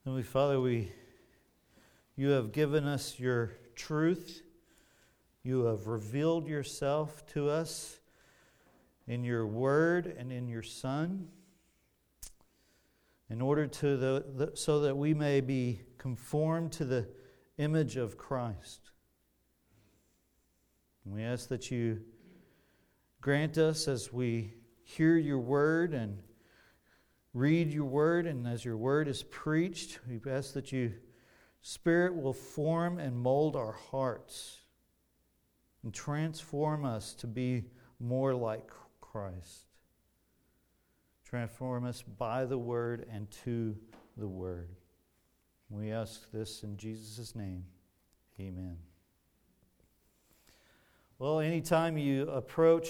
Heavenly Father, you have given us your truth. You have revealed yourself to us in your word and in your Son, in order so that we may be conformed to the image of Christ. And we ask that you grant us, as we hear your word and read your word, and as your word is preached, we ask that your Spirit will form and mold our hearts and transform us to be more like Christ. Transform us by the word and to the word. We ask this in Jesus' name. Amen. Well, anytime you approach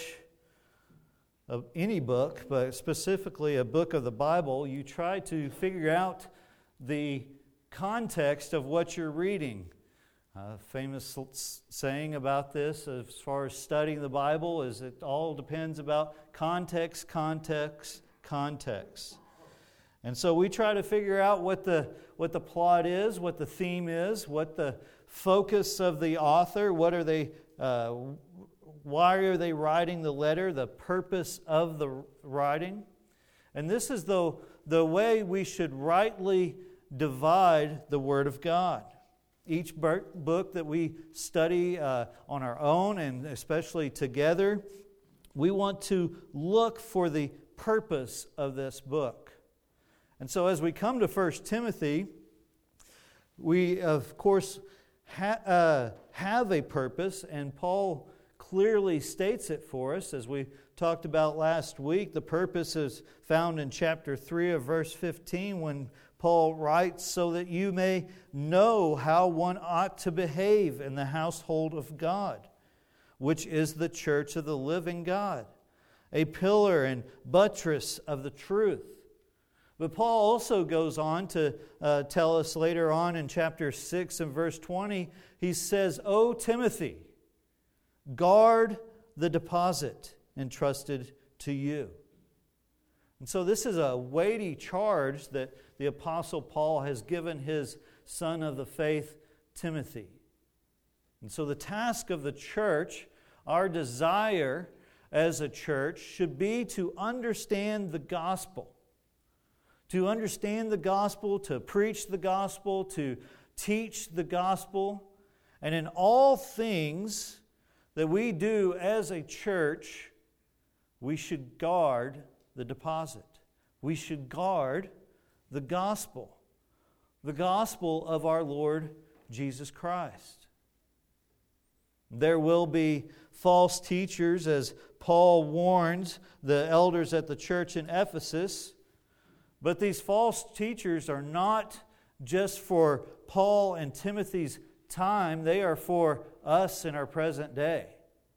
any book, but specifically a book of the Bible, you try to figure out the context of what you're reading. A famous saying about this as far as studying the Bible is it all depends about context, context, context. And so we try to figure out what the plot is, what the theme is, what the focus of the author, what are they why are they writing the letter, the purpose of the writing. And this is the way we should rightly divide the Word of God. Each book that we study on our own, and especially together, we want to look for the purpose of this book. And so as we come to 1 Timothy, we, of course, have a purpose, and Paul clearly states it for us. As we talked about last week, the purpose is found in chapter 3 of verse 15 when Paul writes, "So that you may know how one ought to behave in the household of God, which is the church of the living God, a pillar and buttress of the truth." But Paul also goes on to tell us later on in chapter 6 and verse 20, he says, "O Timothy, guard the deposit entrusted to you." And so this is a weighty charge that the Apostle Paul has given his son of the faith, Timothy. And so the task of the church, our desire as a church, should be to understand the gospel. To understand the gospel, to preach the gospel, to teach the gospel. And in all things that we do as a church, we should guard the deposit. We should guard the gospel of our Lord Jesus Christ. There will be false teachers, as Paul warns the elders at the church in Ephesus, but these false teachers are not just for Paul and Timothy's time, they are for us in our present day.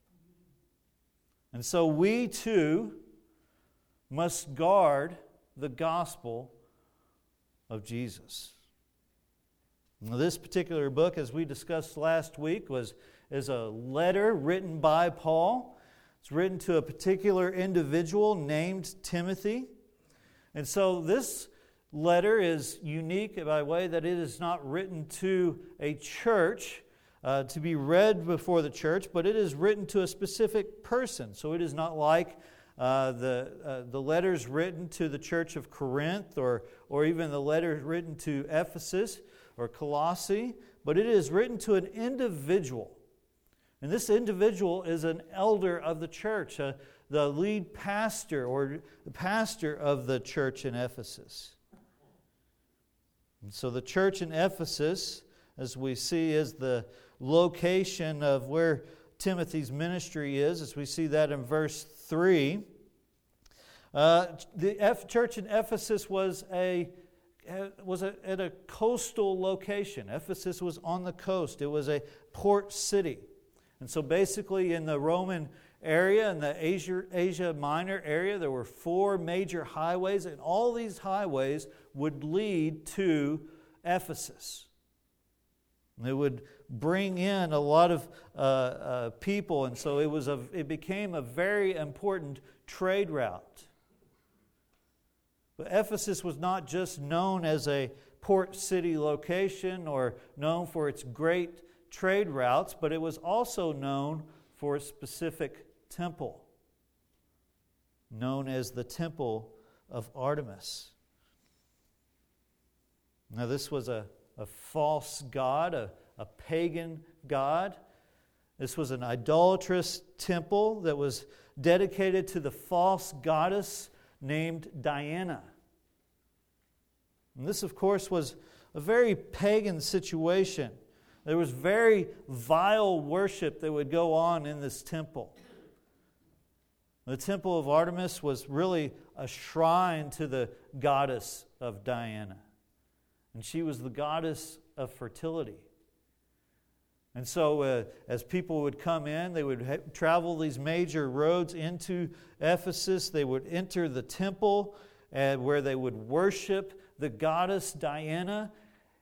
And so we too must guard the gospel of Jesus. Now, this particular book, as we discussed last week, is a letter written by Paul. It's written to a particular individual named Timothy. And so this letter is unique by way that it is not written to a church to be read before the church, but it is written to a specific person. So it is not like the letters written to the church of Corinth or even the letters written to Ephesus or Colossae, but it is written to an individual. And this individual is an elder of the church, the lead pastor or the pastor of the church in Ephesus. And so the church in Ephesus, as we see, is the location of where Timothy's ministry is, as we see that in verse 3. The church in Ephesus was at a coastal location. Ephesus was on the coast. It was a port city. And so basically in the Roman area, in the Asia Minor area, there were 4 major highways, and all these highways would lead to Ephesus. It would bring in a lot of people, and so it became a very important trade route. But Ephesus was not just known as a port city location or known for its great trade routes, but it was also known for a specific temple, known as the Temple of Artemis. Now, this was a false god, a pagan god. This was an idolatrous temple that was dedicated to the false goddess named Diana. And this, of course, was a very pagan situation. There was very vile worship that would go on in this temple. The Temple of Artemis was really a shrine to the goddess of Diana. And she was the goddess of fertility. And so as people would come in, they would travel these major roads into Ephesus. They would enter the temple where they would worship the goddess Diana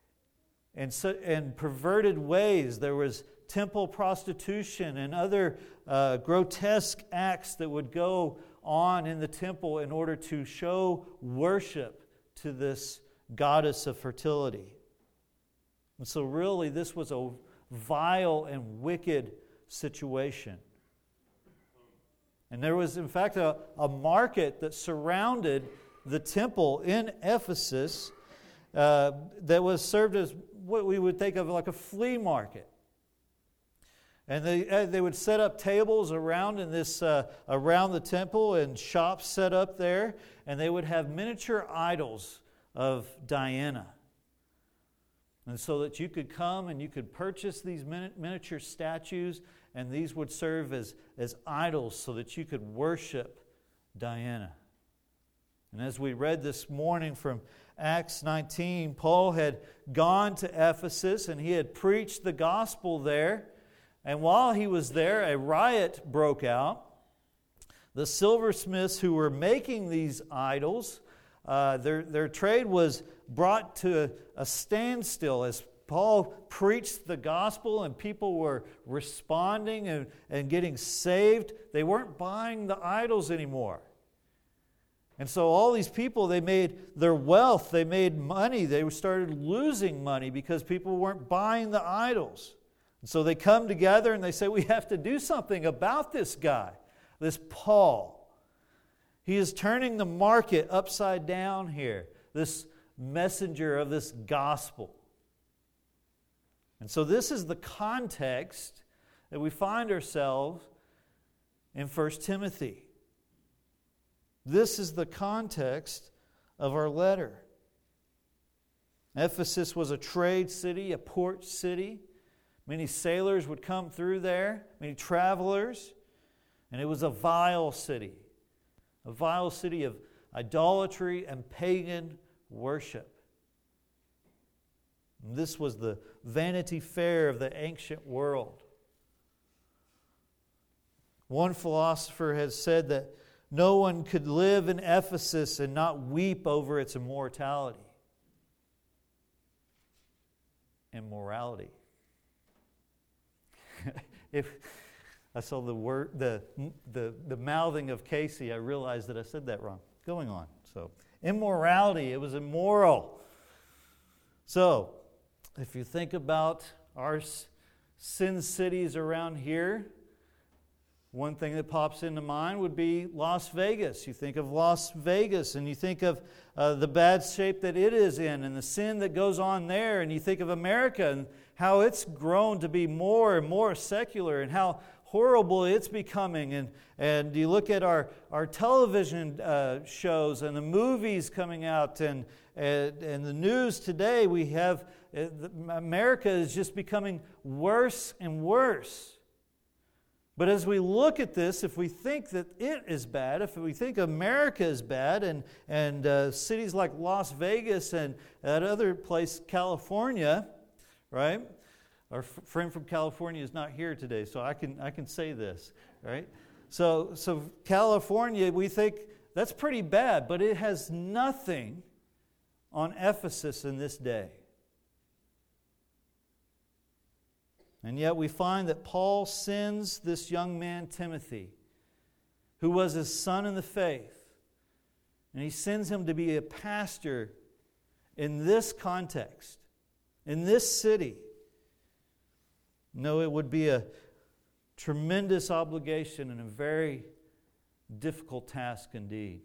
in perverted ways. There was temple prostitution and other grotesque acts that would go on in the temple in order to show worship to this goddess of fertility. And so really this was a vile and wicked situation. And there was, in fact, a market that surrounded the temple in Ephesus that was served as what we would think of like a flea market. And they would set up tables around in this around the temple and shops set up there, and they would have miniature idols of Diana. And so that you could come and you could purchase these miniature statues, and these would serve as idols so that you could worship Diana. And as we read this morning from Acts 19, Paul had gone to Ephesus and he had preached the gospel there. And while he was there, a riot broke out. The silversmiths who were making these idols, their trade was brought to a standstill as Paul preached the gospel and people were responding and getting saved. They weren't buying the idols anymore. And so all these people, they made their wealth, they made money, they started losing money because people weren't buying the idols. And so they come together and they say, we have to do something about this guy, this Paul. He is turning the market upside down here, this messenger of this gospel. And so this is the context that we find ourselves in 1 Timothy. This is the context of our letter. Ephesus was a trade city, a port city. Many sailors would come through there, many travelers. And it was a vile city of idolatry and pagan worship. And this was the Vanity Fair of the ancient world. One philosopher has said that no one could live in Ephesus and not weep over its immorality. Immorality. If I saw the mouthing of Casey, I realized that I said that wrong. Going on. So, immorality, it was immoral. So, if you think about our sin cities around here, one thing that pops into mind would be Las Vegas. You think of Las Vegas and you think of the bad shape that it is in and the sin that goes on there, and you think of America and how it's grown to be more and more secular and how horrible it's becoming. And you look at our television shows and the movies coming out and the news today, we have America is just becoming worse and worse. But as we look at this, if we think that it is bad, if we think America is bad, and cities like Las Vegas and that other place, California, right? Our friend from California is not here today, so I can say this, right? So California, we think that's pretty bad, but it has nothing on Ephesus in this day. And yet we find that Paul sends this young man, Timothy, who was his son in the faith, and he sends him to be a pastor in this context, in this city. No, it would be a tremendous obligation and a very difficult task indeed.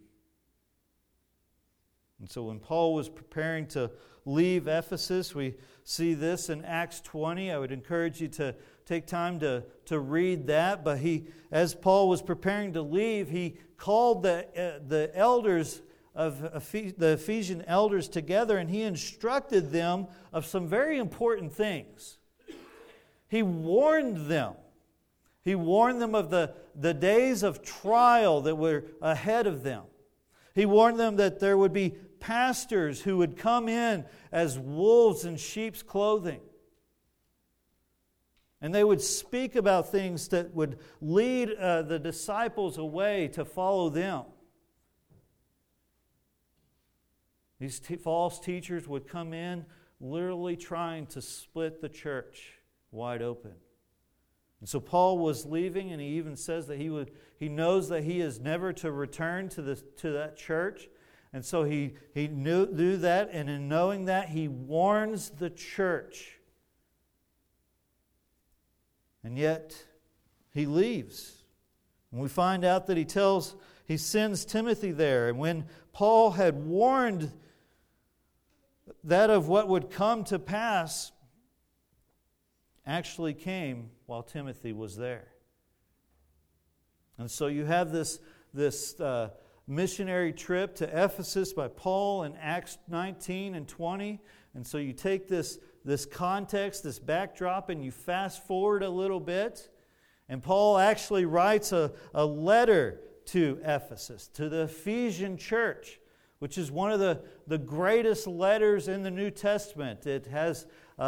And so when Paul was preparing to leave Ephesus, we see this in Acts 20. I would encourage you to take time to read that. But as Paul was preparing to leave, he called the elders of the Ephesian elders together, and he instructed them of some very important things. He warned them. He warned them of the days of trial that were ahead of them. He warned them that there would be pastors who would come in as wolves in sheep's clothing. And they would speak about things that would lead the disciples away to follow them. These false teachers would come in literally trying to split the church wide open. And so Paul was leaving, and he even says that he knows that he is never to return to that church. And so he knew that, and in knowing that, he warns the church. And yet, he leaves. And we find out that he sends Timothy there. And when Paul had warned that of what would come to pass, actually came while Timothy was there. And so you have this missionary trip to Ephesus by Paul in Acts 19 and 20. And so you take this context, this backdrop, and you fast forward a little bit. And Paul actually writes a letter to Ephesus, to the Ephesian church, which is one of the greatest letters in the New Testament. It's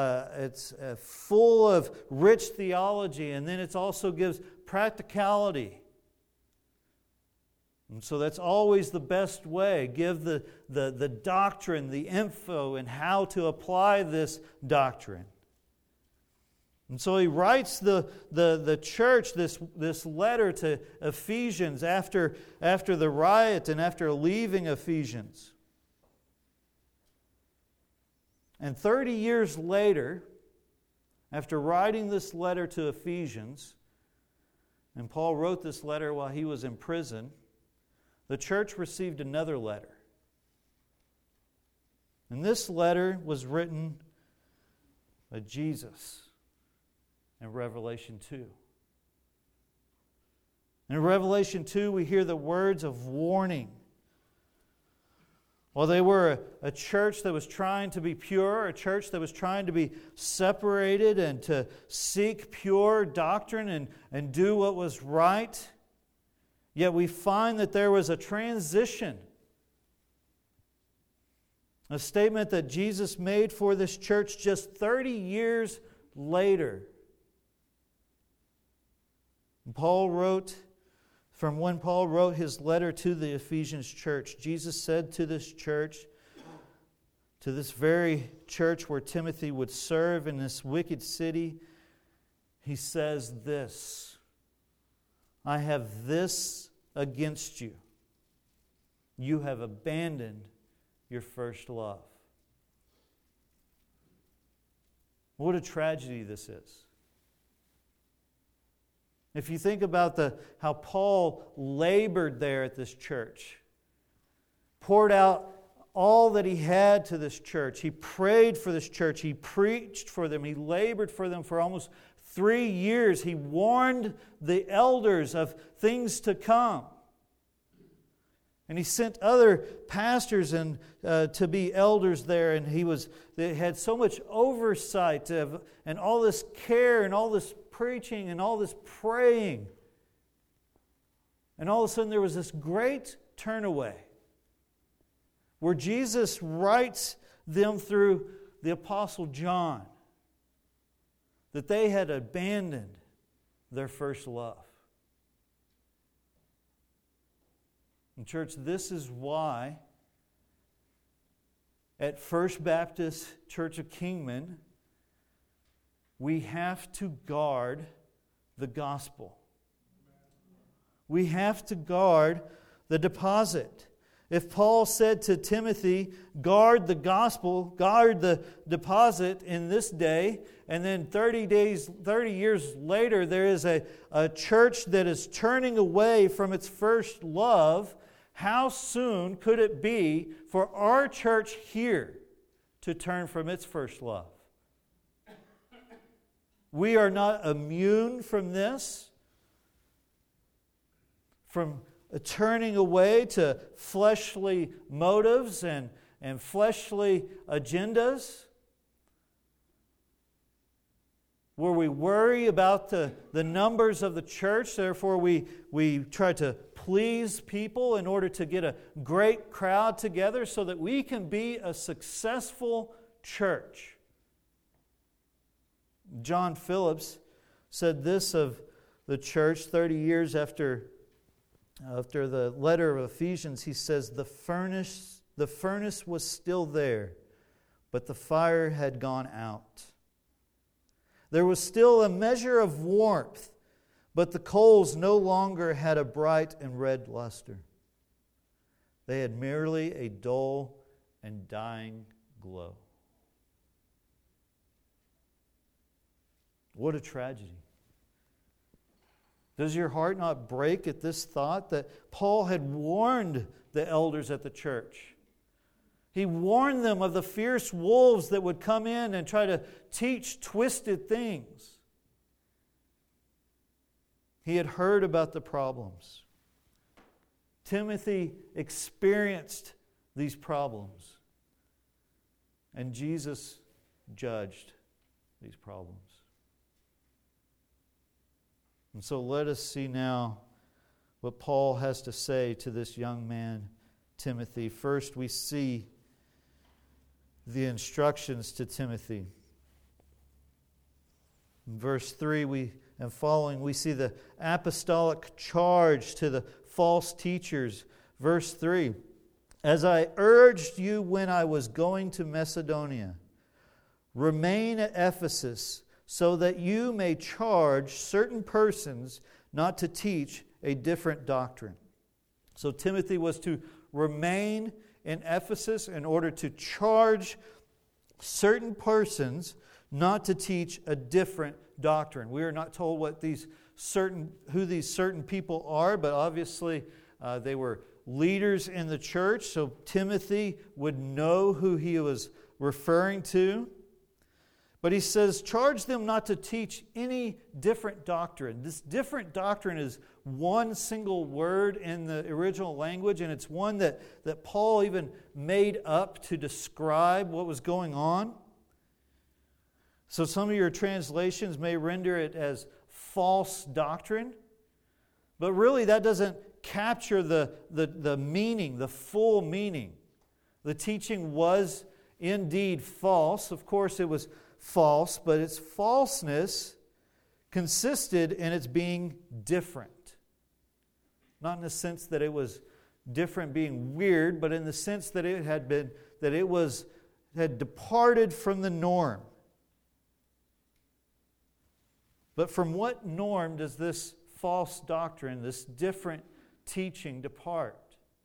full of rich theology, and then it also gives practicality. And so that's always the best way. Give the doctrine, the info, and how to apply this doctrine. And so he writes the church this letter to Ephesians after the riot and after leaving Ephesians. And 30 years later, after writing this letter to Ephesians, and Paul wrote this letter while he was in prison, the church received another letter. And this letter was written by Jesus in Revelation 2. In Revelation 2, we hear the words of warning. While they were a church that was trying to be pure, a church that was trying to be separated and to seek pure doctrine and do what was right, yet we find that there was a transition. A statement that Jesus made for this church just 30 years later. Paul wrote, from when Paul wrote his letter to the Ephesians church, Jesus said to this church, to this very church where Timothy would serve in this wicked city, he says this, I have this against you. You have abandoned your first love. What a tragedy this is. If you think about how Paul labored there at this church, poured out all that he had to this church. He prayed for this church. He preached for them. He labored for them for almost 3 years. He warned the elders of things to come. And he sent other pastors to be elders there, and they had so much oversight and all this care and all this preaching and all this praying. And all of a sudden there was this great turnaway where Jesus writes them through the Apostle John that they had abandoned their first love. And church, this is why at First Baptist Church of Kingman, we have to guard the gospel. We have to guard the deposit. If Paul said to Timothy, guard the gospel, guard the deposit in this day, and then 30 years later, there is a church that is turning away from its first love, how soon could it be for our church here to turn from its first love? We are not immune from this, from turning away to fleshly motives and fleshly agendas, where we worry about the numbers of the church. Therefore, we try to please people in order to get a great crowd together so that we can be a successful church. John Phillips said this of the church 30 years after the letter of Ephesians. He says, the furnace was still there, but the fire had gone out. There was still a measure of warmth, but the coals no longer had a bright and red luster. They had merely a dull and dying glow. What a tragedy. Does your heart not break at this thought that Paul had warned the elders at the church? He warned them of the fierce wolves that would come in and try to teach twisted things. He had heard about the problems. Timothy experienced these problems, and Jesus judged these problems. And so let us see now what Paul has to say to this young man, Timothy. First, we see the instructions to Timothy. In verse 3 and following, we see the apostolic charge to the false teachers. Verse 3, as I urged you when I was going to Macedonia, remain at Ephesus, so that you may charge certain persons not to teach a different doctrine. So Timothy was to remain in Ephesus in order to charge certain persons not to teach a different doctrine. We are not told who these certain people are, but obviously they were leaders in the church, so Timothy would know who he was referring to. But he says, charge them not to teach any different doctrine. This different doctrine is one single word in the original language, and it's one that Paul even made up to describe what was going on. So some of your translations may render it as false doctrine, but really that doesn't capture the meaning, the full meaning. The teaching was indeed false. Of course, it was false, but its falseness consisted in its being different. Not in the sense that it was different being weird, but in the sense that it had departed from the norm. But from what norm does this false doctrine, this different teaching depart?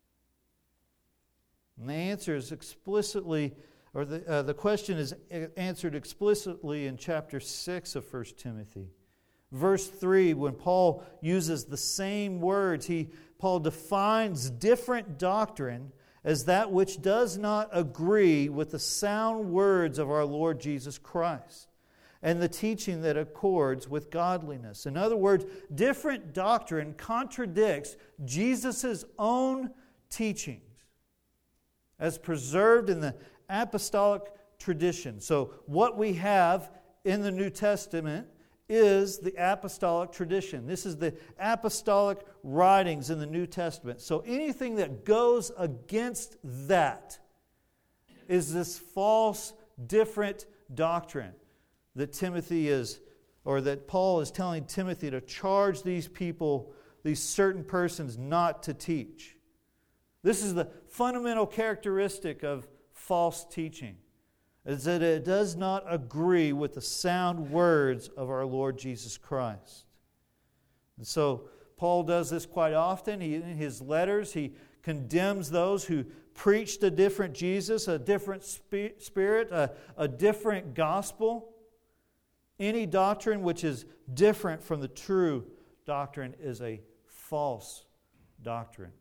And the answer is explicitly, or the question is answered explicitly in chapter 6 of 1 Timothy. Verse 3, when Paul uses the same words, Paul defines different doctrine as that which does not agree with the sound words of our Lord Jesus Christ and the teaching that accords with godliness. In other words, different doctrine contradicts Jesus' own teachings as preserved in the apostolic tradition. So what we have in the New Testament is the apostolic tradition. This is the apostolic writings in the New Testament. So anything that goes against that is this false, different doctrine that that Paul is telling Timothy to charge these people, these certain persons, not to teach. This is the fundamental characteristic of false teaching, is that it does not agree with the sound words of our Lord Jesus Christ. And so Paul does this quite often. In his letters, he condemns those who preached a different Jesus, a different spirit, a different gospel. Any doctrine which is different from the true doctrine is a false doctrine.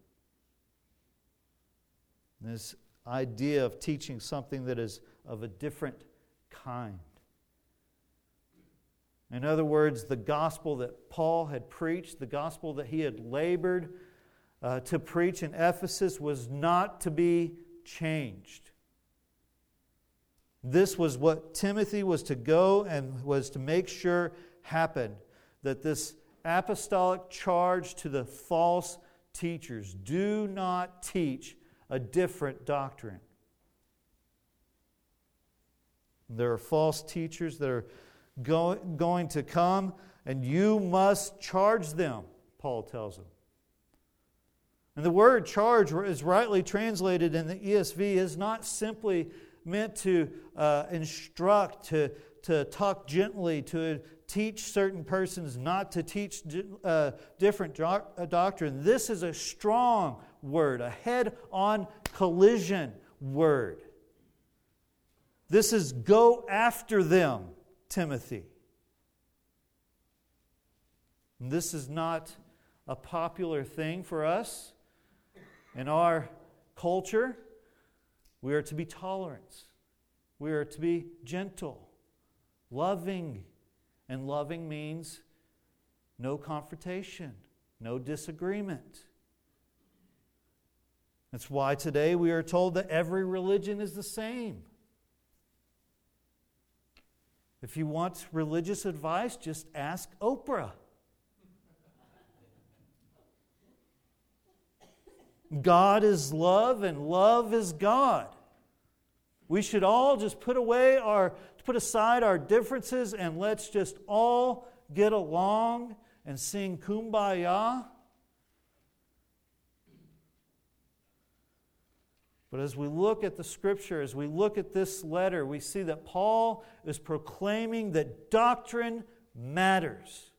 This idea of teaching something that is of a different kind. In other words, the gospel that Paul had preached, the gospel that he had labored to preach in Ephesus, was not to be changed. This was what Timothy was to go and was to make sure happened, that this apostolic charge to the false teachers: do not teach a different doctrine. There are false teachers that are going to come, and you must charge them, Paul tells them. And the word charge is rightly translated in the ESV is not simply meant to instruct, to talk gently, to teach certain persons not to teach different doctrine. This is a strong word, a head-on collision word. This is go after them, Timothy. And this is not a popular thing for us. In our culture, we are to be tolerant. We are to be gentle, loving. And loving means no confrontation, no disagreement. That's why today we are told that every religion is the same. If you want religious advice, just ask Oprah. God is love and love is God. We should all just put aside our differences and let's just all get along and sing Kumbaya. But as we look at the Scripture, as we look at this letter, we see that Paul is proclaiming that doctrine matters.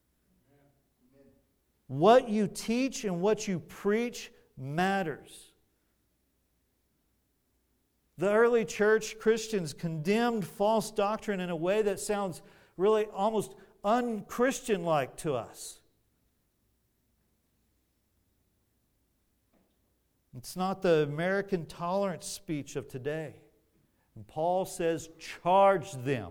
What you teach and what you preach matters. The early church Christians condemned false doctrine in a way that sounds really almost un-Christian-like to us. It's not the American tolerance speech of today. And Paul says, charge them.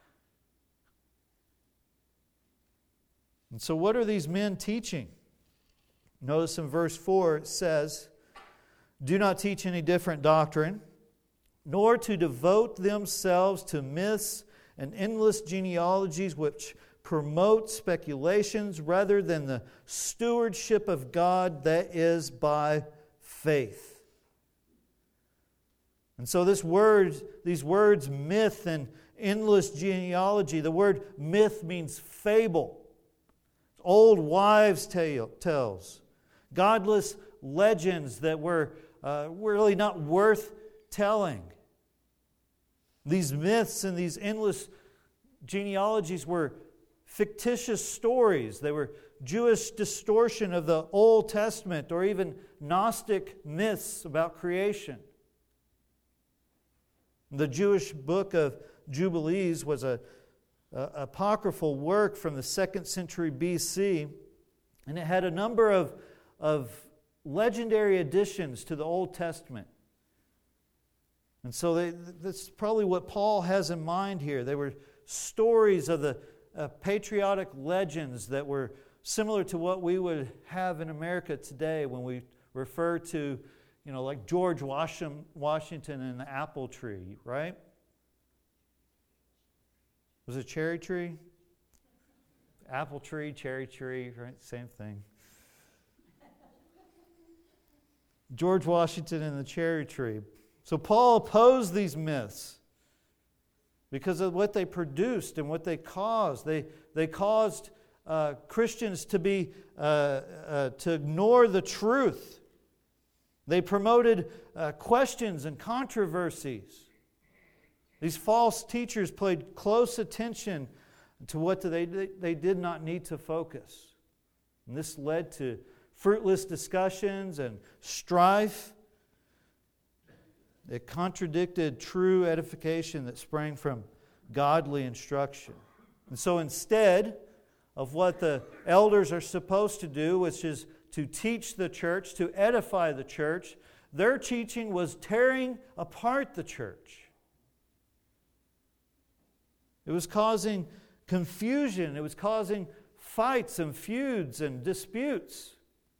And so what are these men teaching? Notice in verse 4 it says, do not teach any different doctrine, nor to devote themselves to myths and endless genealogies which promote speculations rather than the stewardship of God that is by faith. And so these words, myth and endless genealogy, the word myth means fable. Old wives' tales, godless legends that were really not worth telling. These myths and these endless genealogies were fictitious stories. They were Jewish distortion of the Old Testament or even Gnostic myths about creation. The Jewish book of Jubilees was an apocryphal work from the 2nd century BC, and it had a number of legendary additions to the Old Testament. And so that's probably what Paul has in mind here. They were stories of the patriotic legends that were similar to what we would have in America today when we refer to, like George Washington and the apple tree, right? Was it cherry tree? Apple tree, cherry tree, right? Same thing. George Washington and the cherry tree. So Paul opposed these myths because of what they produced and what they caused. They caused Christians to ignore the truth. They promoted questions and controversies. These false teachers paid close attention to what they did not need to focus. And this led to fruitless discussions and strife. It contradicted true edification that sprang from godly instruction. And so instead of what the elders are supposed to do, which is to teach the church, to edify the church, their teaching was tearing apart the church. It was causing confusion. It was causing fights and feuds and disputes.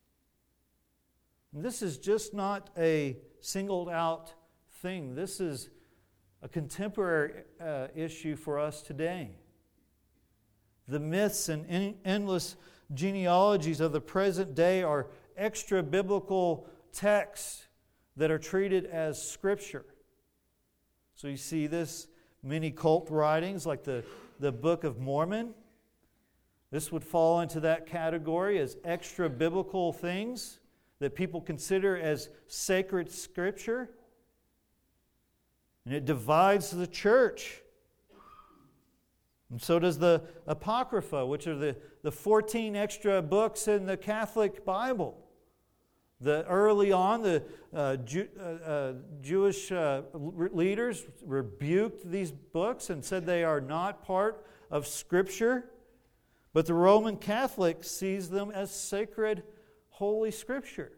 And this is just not a singled out thing. This is a contemporary issue for us today. The myths and endless genealogies of the present day are extra-biblical texts that are treated as Scripture. So you see this, many cult writings like the Book of Mormon. This would fall into that category as extra-biblical things that people consider as sacred Scripture. And it divides the church. And so does the Apocrypha, which are the 14 extra books in the Catholic Bible. Early on, the Jewish leaders rebuked these books and said they are not part of Scripture. But the Roman Catholic sees them as sacred, holy Scripture.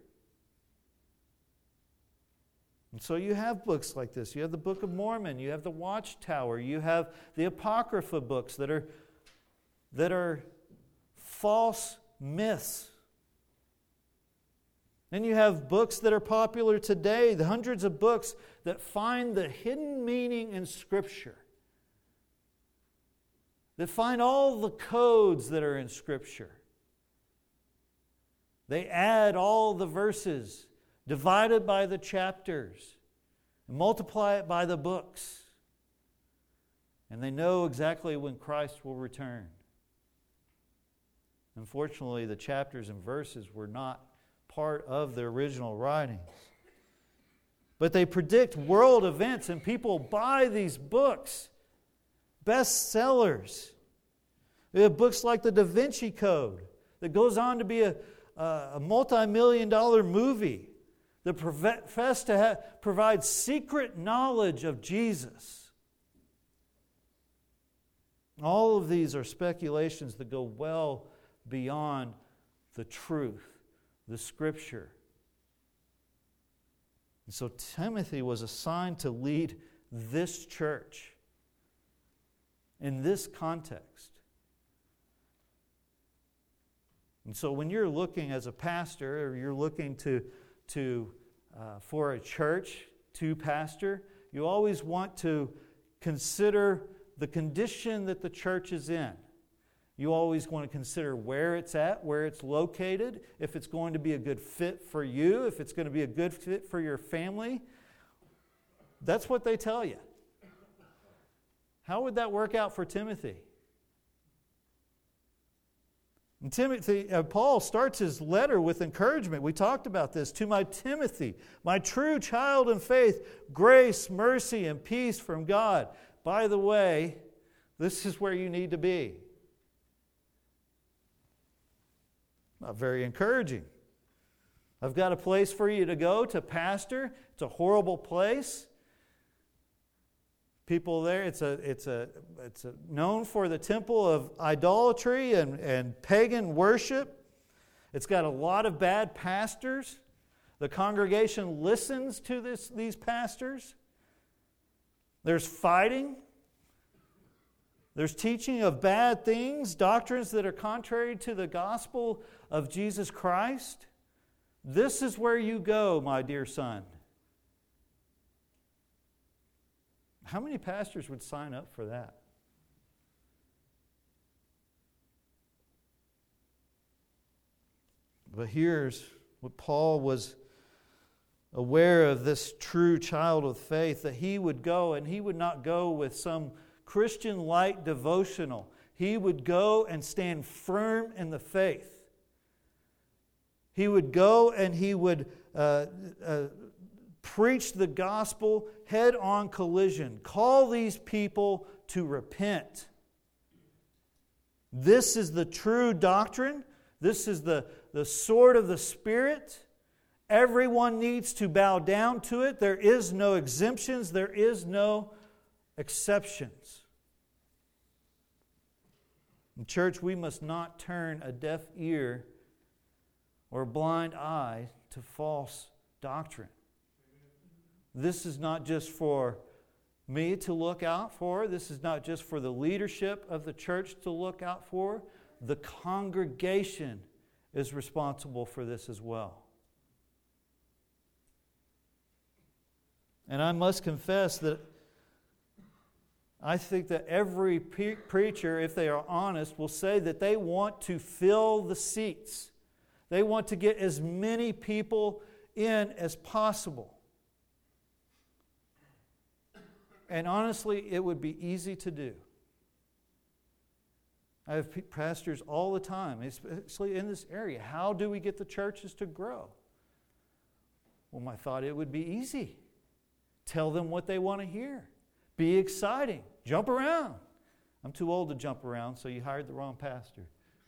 And so you have books like this. You have the Book of Mormon. You have the Watchtower. You have the Apocrypha books that are false myths. Then you have books that are popular today, the hundreds of books that find the hidden meaning in Scripture, that find all the codes that are in Scripture. They add all the verses, divide it by the chapters, and multiply it by the books. And they know exactly when Christ will return. Unfortunately, the chapters and verses were not part of the original writings. But they predict world events, and people buy these books. Bestsellers. We have books like the Da Vinci Code that goes on to be a multi-million-dollar movie that profess to provide secret knowledge of Jesus. All of these are speculations that go well beyond the truth, the Scripture. And so Timothy was assigned to lead this church in this context. And so when you're looking as a pastor, or you're looking for a church to pastor, you always want to consider the condition that the church is in. You always want to consider where it's at, where it's located, if it's going to be a good fit for you, if it's going to be a good fit for your family. That's what they tell you. How would that work out for Timothy? And Paul starts his letter with encouragement. We talked about this. To my Timothy, my true child in faith, grace, mercy, and peace from God. By the way, this is where you need to be. Not very encouraging. I've got a place for you to go to pastor. It's a horrible place. People there, it's known for the temple of idolatry and pagan worship. It's got a lot of bad pastors. The congregation listens to these pastors. There's fighting. There's teaching of bad things, doctrines that are contrary to the gospel of Jesus Christ. This is where you go, my dear son. How many pastors would sign up for that? But here's what Paul was aware of, this true child of faith, that he would go, and he would not go with some Christian light devotional. He would go and stand firm in the faith. He would go and he would preach the gospel head-on collision. Call these people to repent. This is the true doctrine. This is the the sword of the Spirit. Everyone needs to bow down to it. There is no exemptions. There is no exceptions. In church, we must not turn a deaf ear or a blind eye to false doctrine. This is not just for me to look out for. This is not just for the leadership of the church to look out for. The congregation is responsible for this as well. And I must confess that I think that every preacher, if they are honest, will say that they want to fill the seats. They want to get as many people in as possible. And honestly, it would be easy to do. I have pastors all the time, especially in this area. How do we get the churches to grow? Well, my thought, it would be easy. Tell them what they want to hear. Be exciting. Jump around. I'm too old to jump around, so you hired the wrong pastor.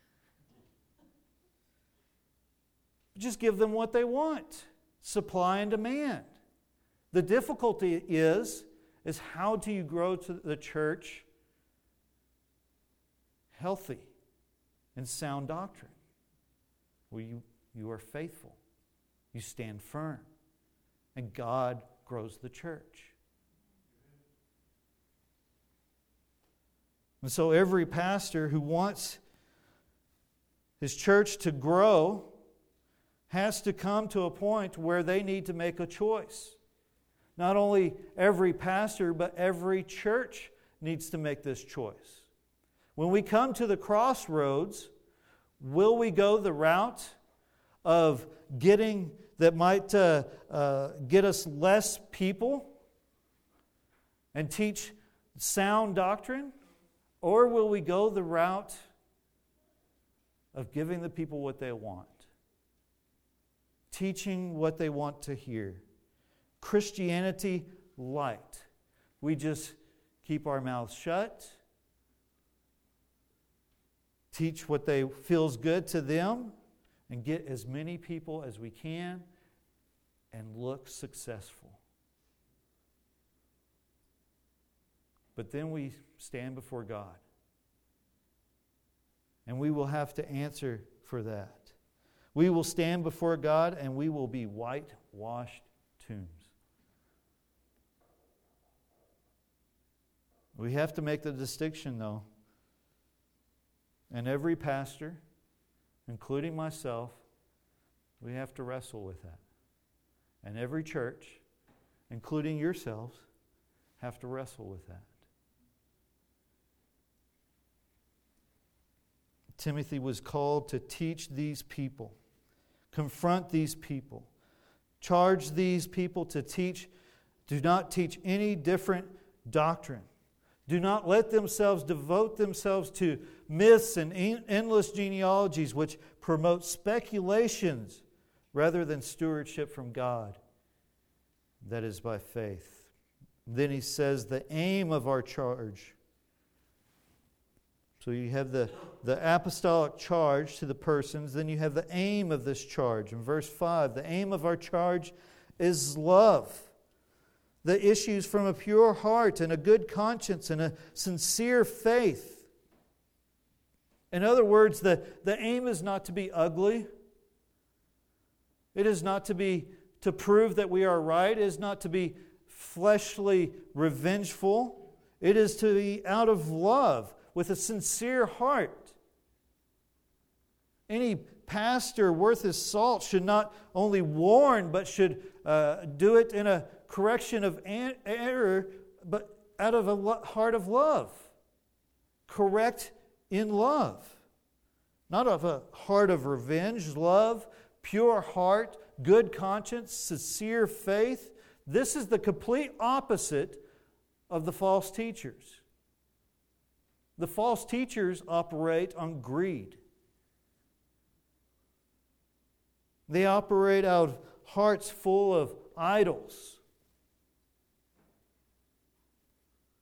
Just give them what they want. Supply and demand. The difficulty is how do you grow to the church healthy and sound doctrine? Well, you are faithful. You stand firm. And God grows the church. And so every pastor who wants his church to grow has to come to a point where they need to make a choice. Not only every pastor, but every church needs to make this choice. When we come to the crossroads, will we go the route of getting that might get us less people and teach sound doctrine? Or will we go the route of giving the people what they want? Teaching what they want to hear. Christianity light. We just keep our mouths shut. Teach what feels good to them. And get as many people as we can. And look successful. But then we stand before God. And we will have to answer for that. We will stand before God and we will be whitewashed tombs. We have to make the distinction, though. And every pastor, including myself, we have to wrestle with that. And every church, including yourselves, have to wrestle with that. Timothy was called to teach these people, confront these people, charge these people to teach. Do not teach any different doctrine. Do not let themselves devote themselves to myths and endless genealogies which promote speculations rather than stewardship from God. That is by faith. Then he says the aim of our charge. So you have the apostolic charge to the persons. Then you have the aim of this charge. In verse 5, the aim of our charge is love. That issues from a pure heart and a good conscience and a sincere faith. In other words, the aim is not to be ugly. It is not to prove that we are right. It is not to be fleshly revengeful. It is to be out of love, with a sincere heart. Any pastor worth his salt should not only warn, but should do it in a correction of error, but out of a heart of love. Correct in love. Not of a heart of revenge, love, pure heart, good conscience, sincere faith. This is the complete opposite of the false teachers. The false teachers operate on greed. They operate out of hearts full of idols.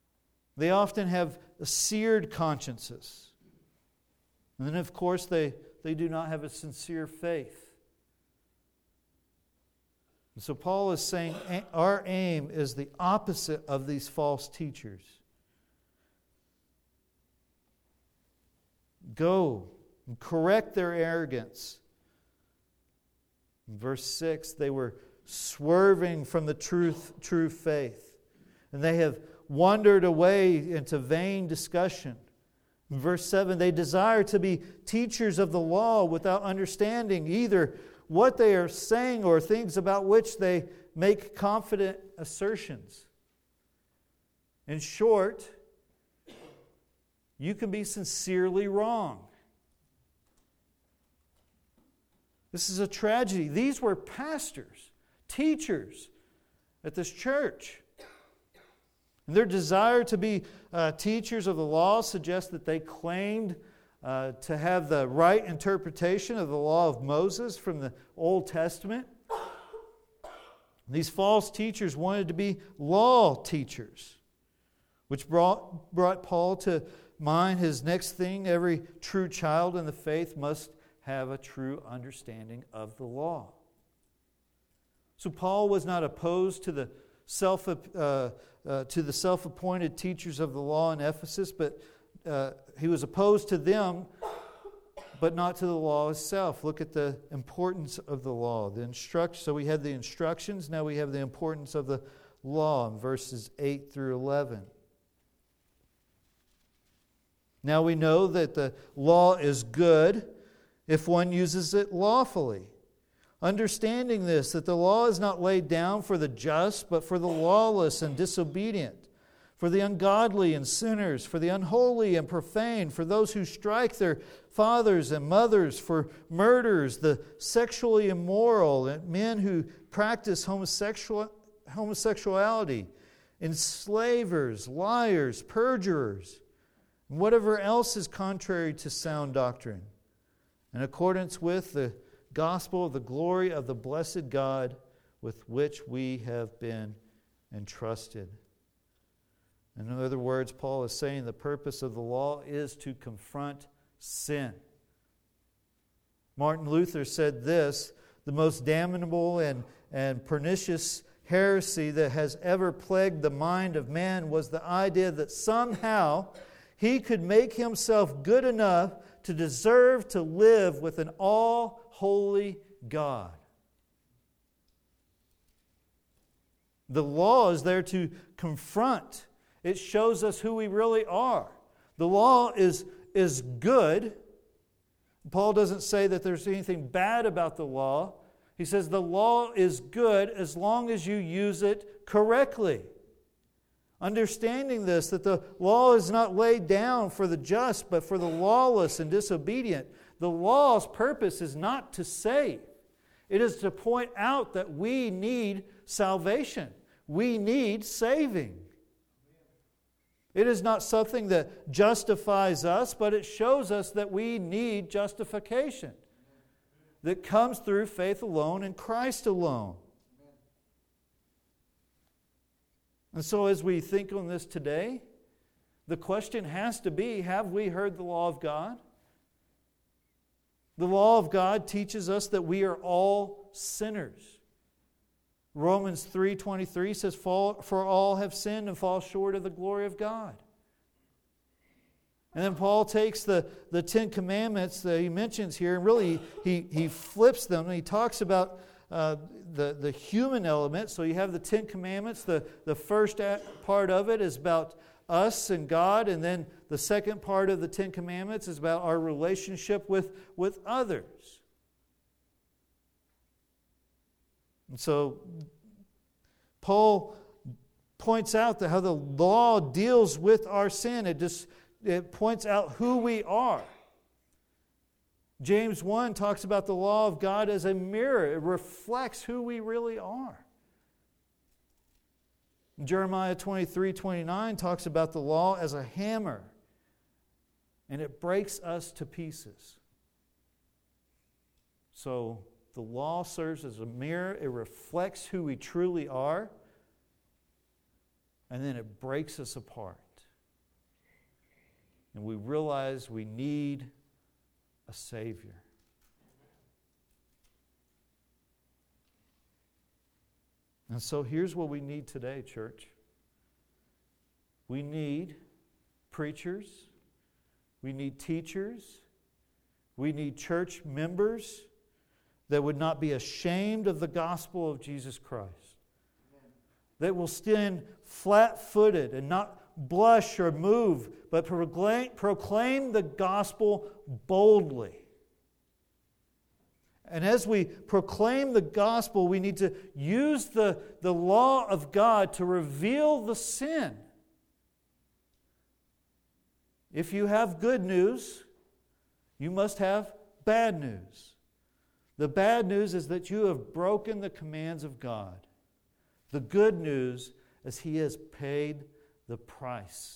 They often have seared consciences. And then, of course, they they do not have a sincere faith. And so Paul is saying our aim is the opposite of these false teachers. Go and correct their arrogance. In verse 6, they were swerving from the true faith. And they have wandered away into vain discussion. In verse 7, they desire to be teachers of the law without understanding either what they are saying or things about which they make confident assertions. In short, you can be sincerely wrong. This is a tragedy. These were pastors, teachers at this church. And their desire to be teachers of the law suggests that they claimed to have the right interpretation of the law of Moses from the Old Testament. These false teachers wanted to be law teachers, which brought Paul to mind his next thing. Every true child in the faith must have a true understanding of the law. So Paul was not opposed to the self-appointed teachers of the law in Ephesus, but he was opposed to them, but not to the law itself. Look at the importance of the law. So we had the instructions, now we have the importance of the law in verses 8 through 11. Now we know that the law is good if one uses it lawfully. Understanding this, that the law is not laid down for the just, but for the lawless and disobedient, for the ungodly and sinners, for the unholy and profane, for those who strike their fathers and mothers, for murderers, the sexually immoral, and men who practice homosexuality, enslavers, liars, perjurers, and whatever else is contrary to sound doctrine, in accordance with the gospel of the glory of the blessed God with which we have been entrusted. In other words, Paul is saying the purpose of the law is to confront sin. Martin Luther said this: the most damnable and pernicious heresy that has ever plagued the mind of man was the idea that somehow he could make himself good enough to deserve to live with an all-holy God. The law is there to confront. It shows us who we really are. The law is good. Paul doesn't say that there's anything bad about the law. He says the law is good as long as you use it correctly. Understanding this, that the law is not laid down for the just, but for the lawless and disobedient. The law's purpose is not to save. It is to point out that we need salvation. We need saving. It is not something that justifies us, but it shows us that we need justification that comes through faith alone in Christ alone. And so as we think on this today, the question has to be, have we heard the law of God? The law of God teaches us that we are all sinners. Romans 3:23 says, "For all have sinned and fall short of the glory of God." And then Paul takes the Ten Commandments that he mentions here, and really he flips them, and he talks about the human element. So you have the Ten Commandments. The first part of it is about us and God, and then the second part of the Ten Commandments is about our relationship with others. And so Paul points out that how the law deals with our sin. It points out who we are. James 1 talks about the law of God as a mirror. It reflects who we really are. Jeremiah 23:29 talks about the law as a hammer, and it breaks us to pieces. So the law serves as a mirror. It reflects who we truly are, and then it breaks us apart. And we realize we need a Savior. And so here's what we need today, church. We need preachers. We need teachers. We need church members that would not be ashamed of the gospel of Jesus Christ. Amen. That will stand flat-footed and not blush or move, but proclaim the gospel boldly. And as we proclaim the gospel, we need to use the law of God to reveal the sin. If you have good news, you must have bad news. The bad news is that you have broken the commands of God. The good news is He has paid the price.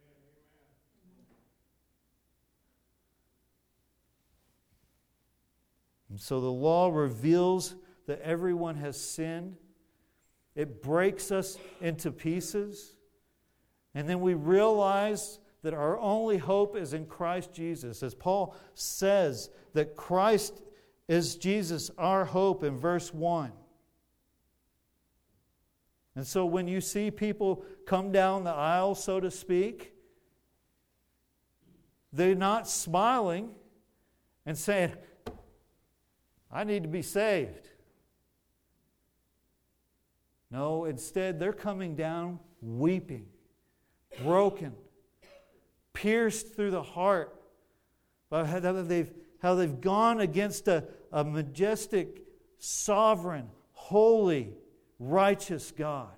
And so the law reveals that everyone has sinned. It breaks us into pieces. And then we realize that our only hope is in Christ Jesus. As Paul says that Christ is Jesus, our hope, in verse 1. And so when you see people come down the aisle, so to speak, they're not smiling and saying, I need to be saved. No, instead they're coming down weeping, broken, pierced through the heart by how they've gone against a majestic, sovereign, holy, righteous God.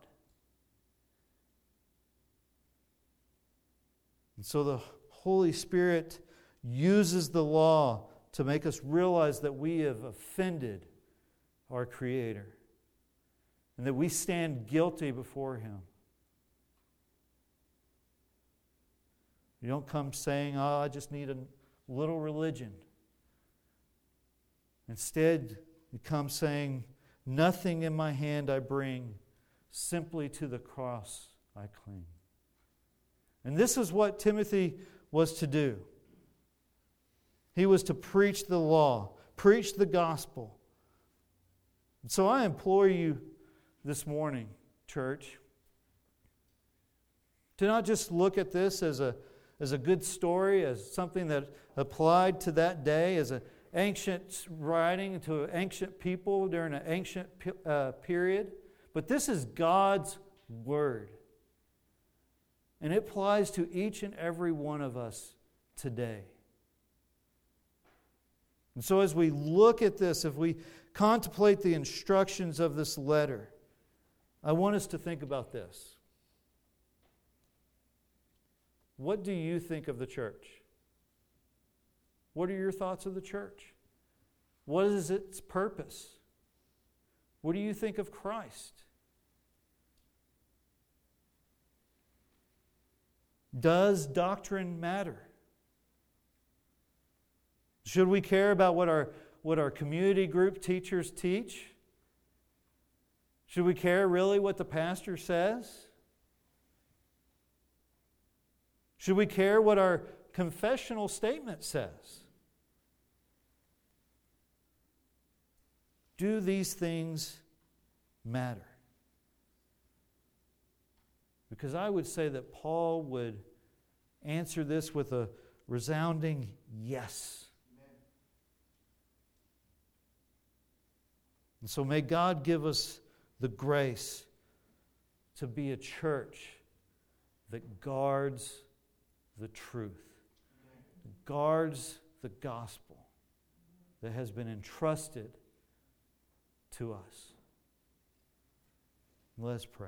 And so the Holy Spirit uses the law to make us realize that we have offended our Creator and that we stand guilty before Him. You don't come saying, I just need a little religion. Instead, you come saying, nothing in my hand I bring, simply to the cross I cling. And this is what Timothy was to do. He was to preach the law, preach the gospel. And so I implore you this morning, church, to not just look at this as a good story, as something that applied to that day, as an ancient writing to ancient people during an ancient period. But this is God's Word. And it applies to each and every one of us today. And so as we look at this, if we contemplate the instructions of this letter, I want us to think about this. What do you think of the church? What are your thoughts of the church? What is its purpose? What do you think of Christ? Does doctrine matter? Should we care about what our community group teachers teach? Should we care really what the pastor says? Should we care what our confessional statement says? Do these things matter? Because I would say that Paul would answer this with a resounding yes. Amen. And so may God give us the grace to be a church that guards the truth, guards the gospel that has been entrusted to us. Let's pray.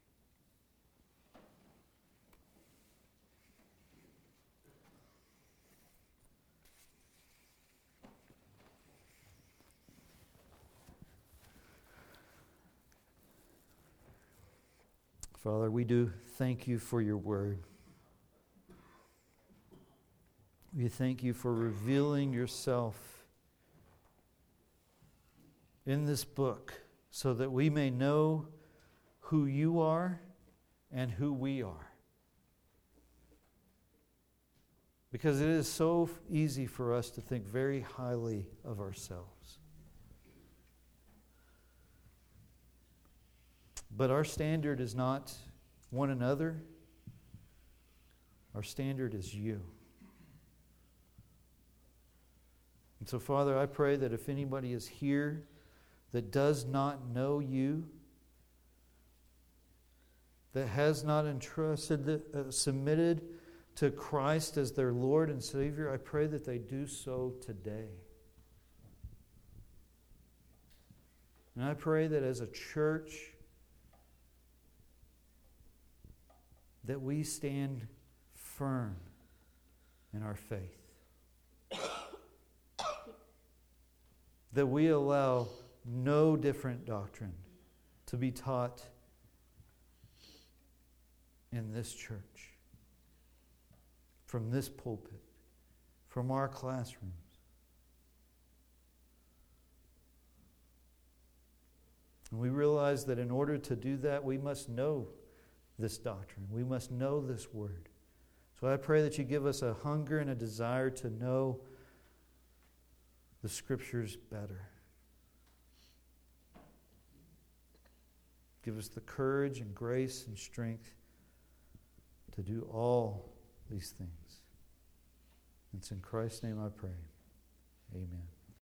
Father, we do thank you for your word. We thank you for revealing yourself in this book so that we may know who you are and who we are. Because it is so easy for us to think very highly of ourselves. But our standard is not one another. Our standard is you. And so, Father, I pray that if anybody is here that does not know you, that has not submitted to Christ as their Lord and Savior, I pray that they do so today. And I pray that as a church, that we stand firm in our faith. That we allow no different doctrine to be taught in this church, from this pulpit, from our classrooms. And we realize that in order to do that, we must know this doctrine. We must know this word. So I pray that you give us a hunger and a desire to know the Scriptures better. Give us the courage and grace and strength to do all these things. It's in Christ's name I pray. Amen.